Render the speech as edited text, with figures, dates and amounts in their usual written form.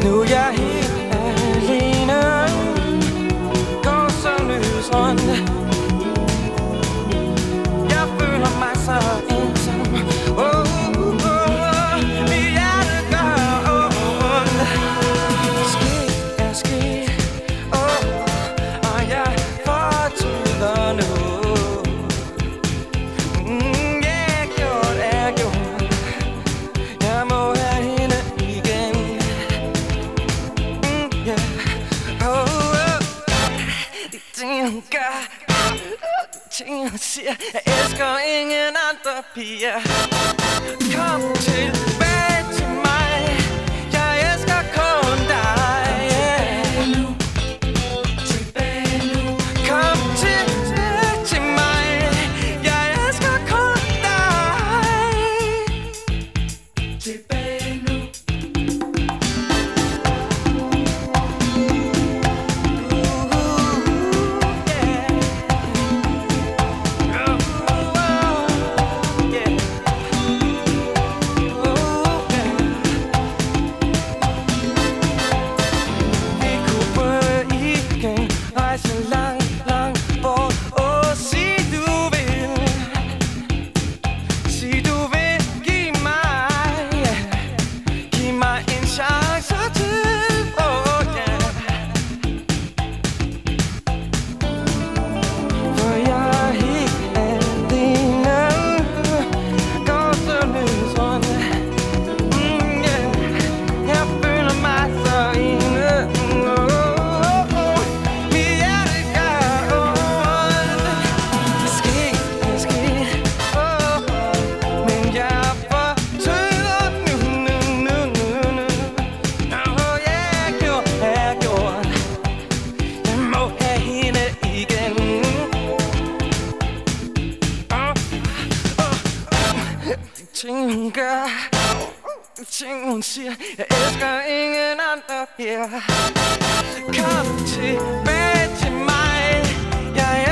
Nu er jeg helt alene, går så løs rundt. Jeg føler mig så ensom. Mit hjerte gør ondt. Sket er sket, og jeg fortryder nu. Ja, gjort er gjort. Jeg må have hende igen. De ting hun gør, ting hun siger. Jeg elsker ingen andre piger. Kom tilbage til mig. Jeg elsker kun dig. Kom tilbage til mig. Jeg elsker kun dig. Tilbage nu. Ting hun gør, ting hun siger. Jeg elsker ingen andre her. Kom tilbage til mig. Jeg